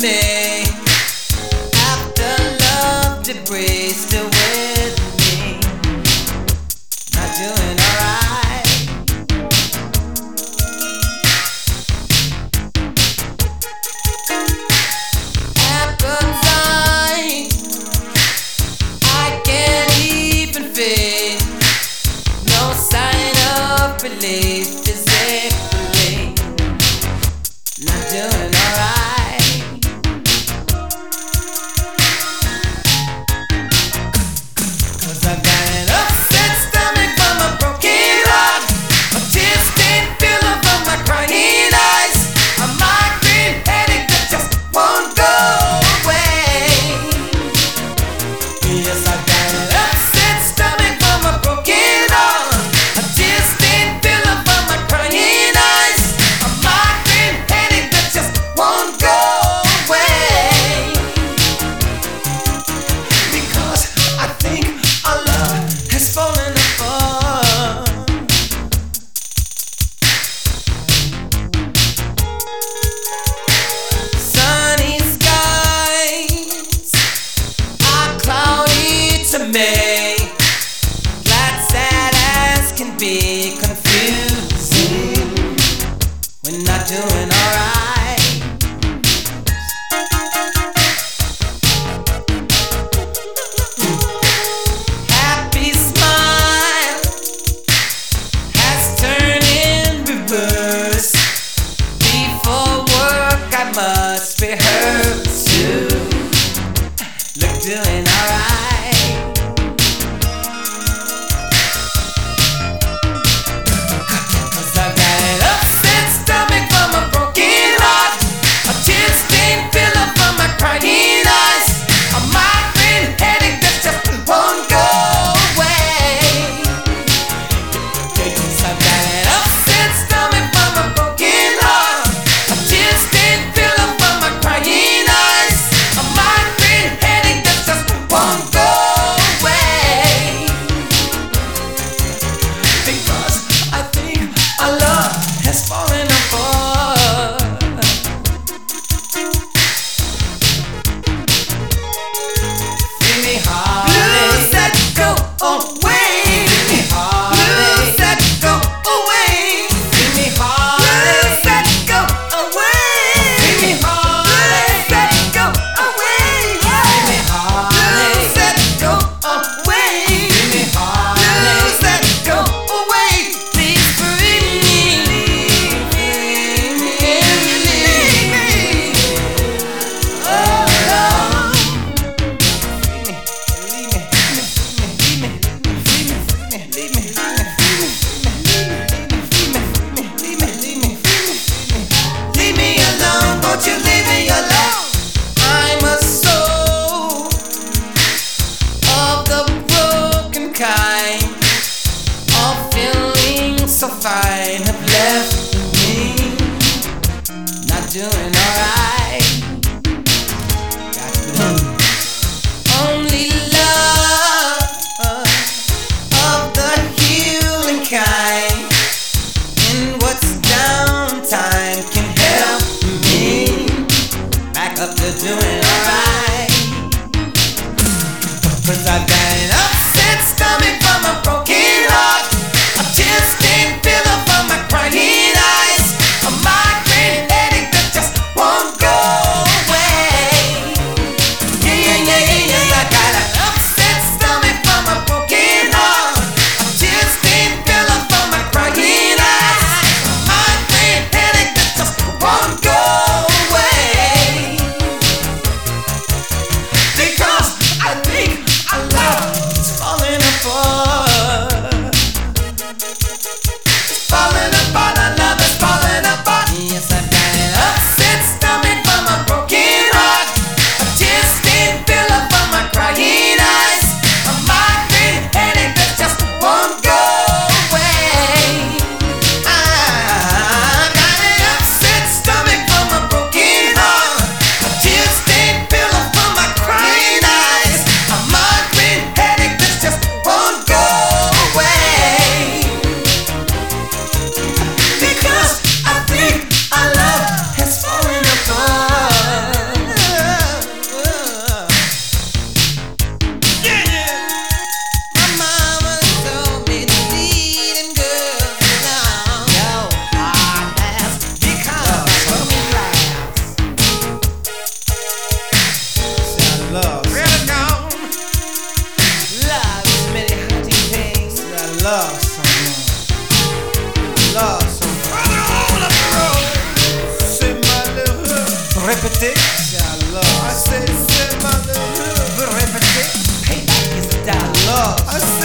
me after love debris still with me. Not doing alright. Appetite I can't even feed. No sign of relief physically. Not doing alright. 'Cause I've got an upset stomach from a broken heart, a tear-stained pillow from my crying eyes, a migraine headache that just won't go away. Yes, I've got an upset stomach from a broken heart, a tear-stained pillow from my crying eyes, a migraine headache that just won't go away. Because I think our love has fallen apart. Sunny skies are cloudy to me. Flat, sad as can be confusing. We're not doing alright. Happy smile has turned in reverse. Before work I must rehearse to look doing alright. 'Cause I've got an upset stomach from a broken heart, a tear-stained pillow from my crying eyes, a migraine headache that just won't go away. 'Cause I've got an upset stomach from a broken heart, a tear-stained pillow from my crying eyes, a migraine headache that just won't go away. Because I think our love has fallen apart. Free me heartache. Lose that go away. Free me heartache. Lose that go away. Free me heartache. Lose that go away. Free me heartache. Lose that go away. Free me heartache. Lose that go away. Free me heartache. Lose that go away. Please free me. Oh Lord. Leave me alone, won't you leave me alone? I'm a soul of the broken kind. All feelings so fine have left me. Not doing alright. Only love of the healing kind, in what's downtime can help me back up to doing alright. 'Cause I've got an upset stomach from a broken heart, a tear-stained pillow from my crying eyes, a migraine headache that just won't répétez. C'est love. I said, c'est malheureux. Vous répétez. Payback is down. Love.